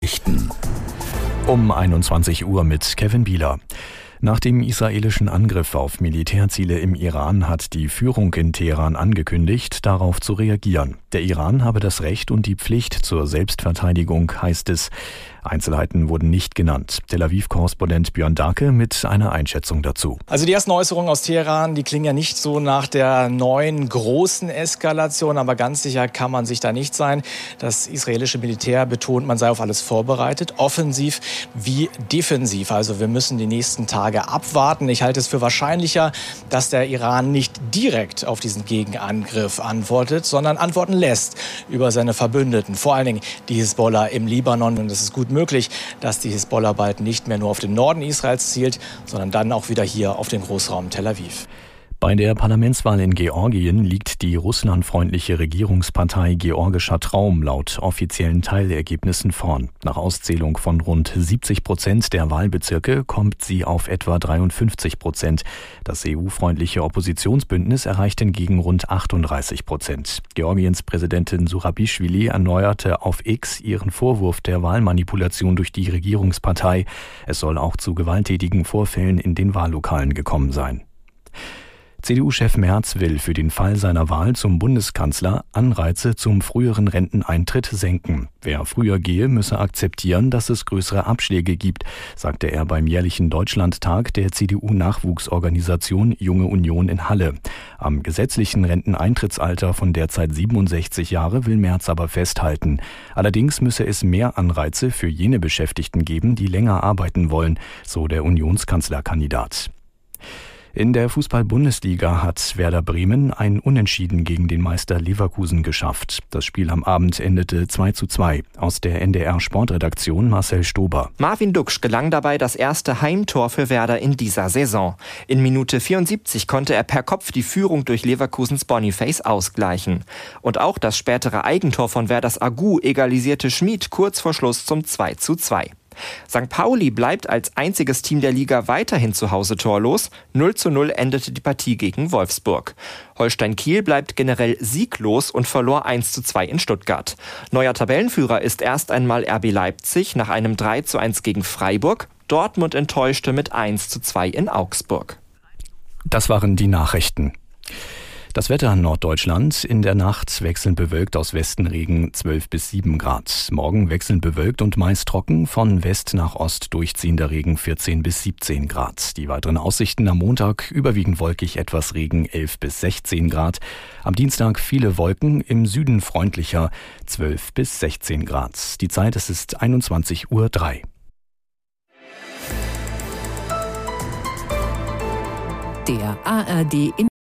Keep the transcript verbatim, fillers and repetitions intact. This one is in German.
Um einundzwanzig Uhr mit Kevin Bieler. Nach dem israelischen Angriff auf Militärziele im Iran hat die Führung in Teheran angekündigt, darauf zu reagieren. Der Iran habe das Recht und die Pflicht zur Selbstverteidigung, heißt es. Einzelheiten wurden nicht genannt. Tel Aviv-Korrespondent Björn Darke mit einer Einschätzung dazu. Also die ersten Äußerungen aus Teheran, die klingen ja nicht so nach der neuen großen Eskalation, aber ganz sicher kann man sich da nicht sein. Das israelische Militär betont, man sei auf alles vorbereitet, offensiv wie defensiv. Also wir müssen die nächsten Tage abwarten. Ich halte es für wahrscheinlicher, dass der Iran nicht direkt auf diesen Gegenangriff antwortet, sondern antworten lässt über seine Verbündeten, vor allen Dingen die Hisbollah im Libanon. Und es ist gut möglich, dass die Hisbollah bald nicht mehr nur auf den Norden Israels zielt, sondern dann auch wieder hier auf den Großraum Tel Aviv. Bei der Parlamentswahl in Georgien liegt die russlandfreundliche Regierungspartei Georgischer Traum laut offiziellen Teilergebnissen vorn. Nach Auszählung von rund siebzig Prozent der Wahlbezirke kommt sie auf etwa dreiundfünfzig Prozent. Das E U-freundliche Oppositionsbündnis erreicht hingegen rund achtunddreißig Prozent. Georgiens Präsidentin Zurabischwili erneuerte auf X ihren Vorwurf der Wahlmanipulation durch die Regierungspartei. Es soll auch zu gewalttätigen Vorfällen in den Wahllokalen gekommen sein. C D U-Chef Merz will für den Fall seiner Wahl zum Bundeskanzler Anreize zum früheren Renteneintritt senken. Wer früher gehe, müsse akzeptieren, dass es größere Abschläge gibt, sagte er beim jährlichen Deutschlandtag der C D U-Nachwuchsorganisation Junge Union in Halle. Am gesetzlichen Renteneintrittsalter von derzeit siebenundsechzig Jahre will Merz aber festhalten. Allerdings müsse es mehr Anreize für jene Beschäftigten geben, die länger arbeiten wollen, so der Unionskanzlerkandidat. In der Fußball-Bundesliga hat Werder Bremen ein Unentschieden gegen den Meister Leverkusen geschafft. Das Spiel am Abend endete zwei zu zwei. Aus der N D R-Sportredaktion Marcel Stober. Marvin Duksch gelang dabei das erste Heimtor für Werder in dieser Saison. In Minute vierundsiebzig konnte er per Kopf die Führung durch Leverkusens Boniface ausgleichen. Und auch das spätere Eigentor von Werders Agu egalisierte Schmid kurz vor Schluss zum zwei zu zwei. Sankt Pauli bleibt als einziges Team der Liga weiterhin zu Hause torlos. null zu null endete die Partie gegen Wolfsburg. Holstein Kiel bleibt generell sieglos und verlor eins zu zwei in Stuttgart. Neuer Tabellenführer ist erst einmal R B Leipzig nach einem drei zu eins gegen Freiburg. Dortmund enttäuschte mit eins zu zwei in Augsburg. Das waren die Nachrichten. Das Wetter in Norddeutschland: in der Nacht wechselnd bewölkt, aus Westen Regen, zwölf bis sieben Grad. Morgen wechselnd bewölkt und meist trocken, von West nach Ost durchziehender Regen, vierzehn bis siebzehn Grad. Die weiteren Aussichten: am Montag überwiegend wolkig, etwas Regen, elf bis sechzehn Grad. Am Dienstag viele Wolken, im Süden freundlicher, zwölf bis sechzehn Grad. Die Zeit, es ist einundzwanzig Uhr drei. Der A R D